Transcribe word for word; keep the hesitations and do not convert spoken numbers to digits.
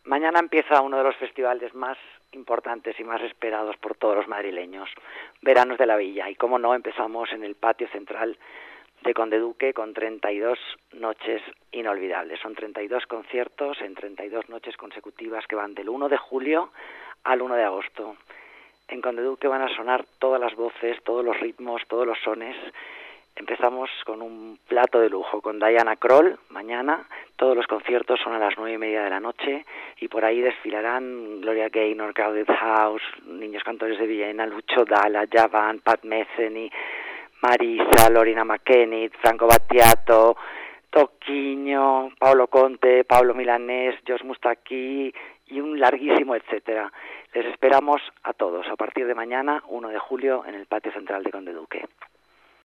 Mañana empieza uno de los festivales más importantes y más esperados por todos los madrileños, Veranos de la Villa. Y cómo no, empezamos en el patio central de Condeduque con treinta y dos noches inolvidables. Son treinta y dos conciertos en treinta y dos noches consecutivas que van del uno de julio al uno de agosto. En Condeduque van a sonar todas las voces, todos los ritmos, todos los sones. Empezamos con un plato de lujo, con Diana Krall, mañana. Todos los conciertos son a las nueve y media de la noche y por ahí desfilarán Gloria Gaynor, Crowded House, Niños Cantores de Viena, Lucho Dalla, Javan, Pat Metheny, Marisa, Lorena McKennitt, Franco Battiato, Toquinho, Paolo Conte, Pablo Milanés, Jos Moustaki y un larguísimo etcétera. Les esperamos a todos a partir de mañana, uno de julio, en el patio central de Condeduque.